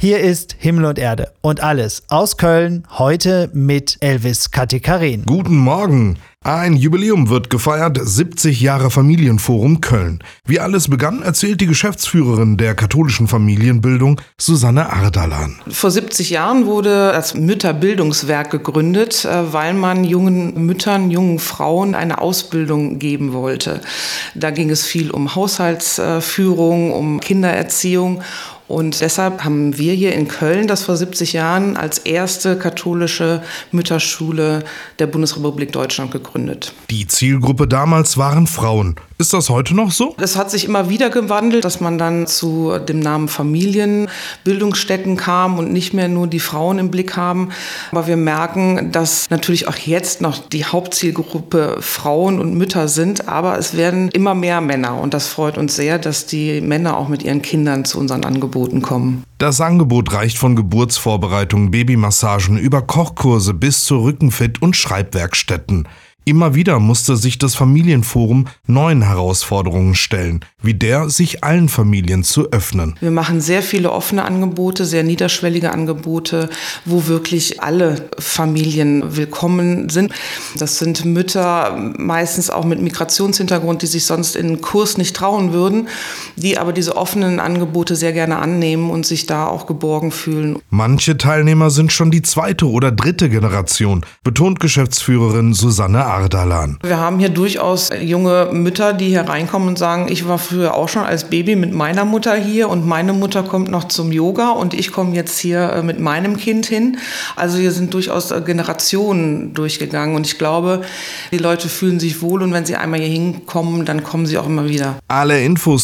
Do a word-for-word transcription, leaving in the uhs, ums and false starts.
Hier ist Himmel und Erde und alles aus Köln, heute mit Elvis Katekarin. Guten Morgen. Ein Jubiläum wird gefeiert, siebzig Jahre Familienforum Köln. Wie alles begann, erzählt die Geschäftsführerin der katholischen Familienbildung, Susanne Ardalan. Vor siebzig Jahren wurde das Mütterbildungswerk gegründet, weil man jungen Müttern, jungen Frauen eine Ausbildung geben wollte. Da ging es viel um Haushaltsführung, um Kindererziehung. Und deshalb haben wir hier in Köln das vor siebzig Jahren als erste katholische Mütterschule der Bundesrepublik Deutschland gegründet. Die Zielgruppe damals waren Frauen. Ist das heute noch so? Es hat sich immer wieder gewandelt, dass man dann zu dem Namen Familienbildungsstätten kam und nicht mehr nur die Frauen im Blick haben. Aber wir merken, dass natürlich auch jetzt noch die Hauptzielgruppe Frauen und Mütter sind. Aber es werden immer mehr Männer. Und das freut uns sehr, dass die Männer auch mit ihren Kindern zu unseren Angeboten kommen. Das Angebot reicht von Geburtsvorbereitungen, Babymassagen über Kochkurse bis zu Rückenfit- und Schreibwerkstätten. Immer wieder musste sich das Familienforum neuen Herausforderungen stellen, wie der, sich allen Familien zu öffnen. Wir machen sehr viele offene Angebote, sehr niederschwellige Angebote, wo wirklich alle Familien willkommen sind. Das sind Mütter, meistens auch mit Migrationshintergrund, die sich sonst in einen Kurs nicht trauen würden, die aber diese offenen Angebote sehr gerne annehmen und sich da auch geborgen fühlen. Manche Teilnehmer sind schon die zweite oder dritte Generation, betont Geschäftsführerin Susanne Ardalan. Wir haben hier durchaus junge Mütter, die hier reinkommen und sagen, ich war früher auch schon als Baby mit meiner Mutter hier und meine Mutter kommt noch zum Yoga und ich komme jetzt hier mit meinem Kind hin. Also hier sind durchaus Generationen durchgegangen und ich glaube, die Leute fühlen sich wohl und wenn sie einmal hier hinkommen, dann kommen sie auch immer wieder. Alle Infos